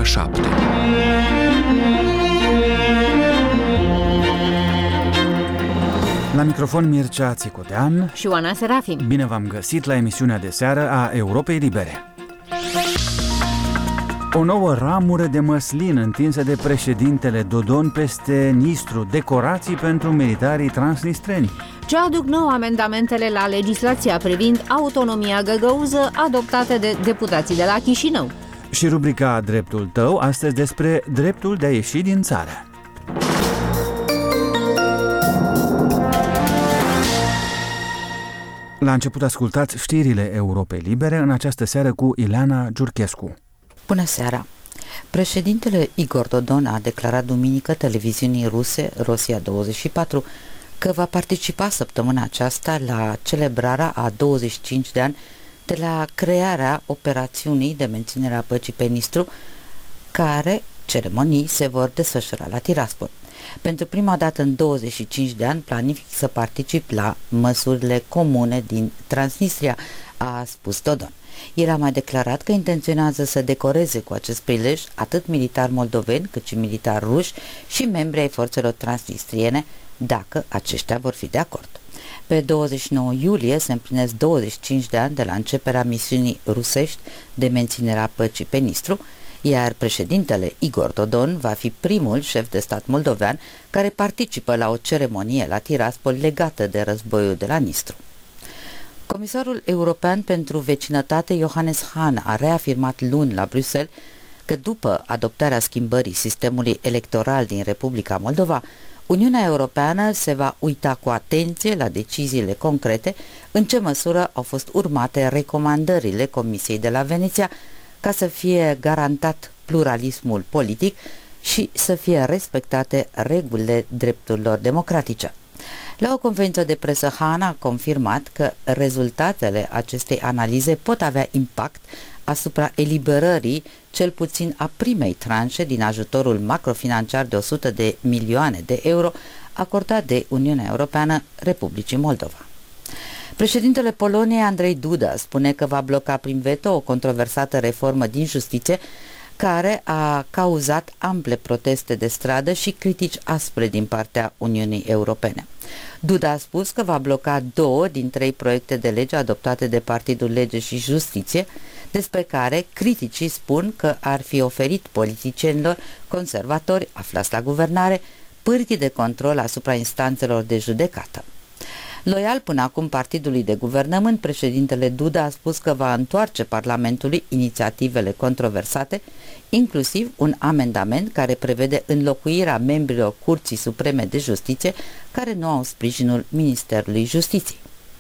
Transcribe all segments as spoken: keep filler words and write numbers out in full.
ora șapte. La microfon Mircea Țicudean și Oana Serafim. Bine v-am găsit la emisiunea de seară a Europei Libere. O nouă ramură de măslin întinsă de președintele Dodon peste Nistru, decorații pentru militarii transnistreni. Ce aduc nou amendamentele la legislația privind autonomia găgăuză adoptate de deputații de la Chișinău. Și rubrica Dreptul tău, astăzi despre dreptul de a ieși din țară. La început ascultați știrile Europei Libere în această seară cu Ileana Giurchescu. Bună seara! Președintele Igor Dodon a declarat duminică televiziunii ruse Rosia douăzeci și patru că va participa săptămâna aceasta la celebrarea a douăzeci și cinci de ani de la crearea operațiunii de menținere a păcii pe Nistru, care ceremonii se vor desfășura la Tiraspol. Pentru prima dată în douăzeci și cinci de ani planific să particip la măsurile comune din Transnistria, a spus Dodon. El a mai declarat că intenționează să decoreze cu acest prilej atât militari moldoveni cât și militari ruși și membri ai forțelor transnistriene, dacă aceștia vor fi de acord. Pe douăzeci și nouă iulie se împlinesc douăzeci și cinci de ani de la începerea misiunii rusești de menținere a păcii pe Nistru, iar președintele Igor Dodon va fi primul șef de stat moldovean care participă la o ceremonie la Tiraspol legată de războiul de la Nistru. Comisarul european pentru vecinătate Johannes Hahn a reafirmat luni la Bruxelles că după adoptarea schimbării sistemului electoral din Republica Moldova, Uniunea Europeană se va uita cu atenție la deciziile concrete în ce măsură au fost urmate recomandările Comisiei de la Veneția ca să fie garantat pluralismul politic și să fie respectate regulile drepturilor democratice. La o conferință de presă, Hahn a confirmat că rezultatele acestei analize pot avea impact asupra eliberării cel puțin a primei tranșe din ajutorul macrofinanciar de o sută de milioane de euro acordat de Uniunea Europeană Republicii Moldova. Președintele Poloniei Andrei Duda spune că va bloca prin veto o controversată reformă din justiție care a cauzat ample proteste de stradă și critici aspre din partea Uniunii Europene. Duda a spus că va bloca două din trei proiecte de lege adoptate de Partidul Lege și Justiție, despre care criticii spun că ar fi oferit politicienilor conservatori aflați la guvernare pârghii de control asupra instanțelor de judecată. Loial până acum partidului de guvernământ, președintele Duda a spus că va întoarce Parlamentului inițiativele controversate, inclusiv un amendament care prevede înlocuirea membrilor Curții Supreme de Justiție care nu au sprijinul Ministerului Justiției.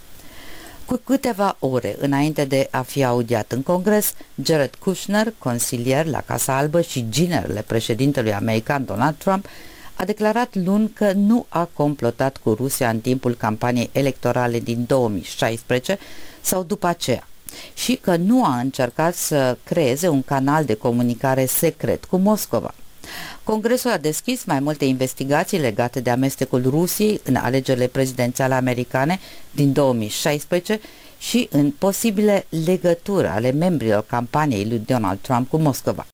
Cu câteva ore înainte de a fi audiat în Congres, Jared Kushner, consilier la Casa Albă și ginerele președintelui american Donald Trump, a declarat luni că nu a complotat cu Rusia în timpul campaniei electorale din două mii șaisprezece sau după aceea și că nu a încercat să creeze un canal de comunicare secret cu Moscova. Congresul a deschis mai multe investigații legate de amestecul Rusiei în alegerile prezidențiale americane din două mii șaisprezece și în posibile legături ale membrilor campaniei lui Donald Trump cu Moscova.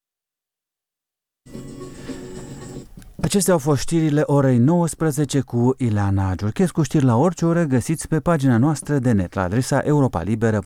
Acestea au fost știrile orei nouăsprezece cu Ileana Giurchescu. Știri la orice oră găsiți pe pagina noastră de net la adresa europa liberă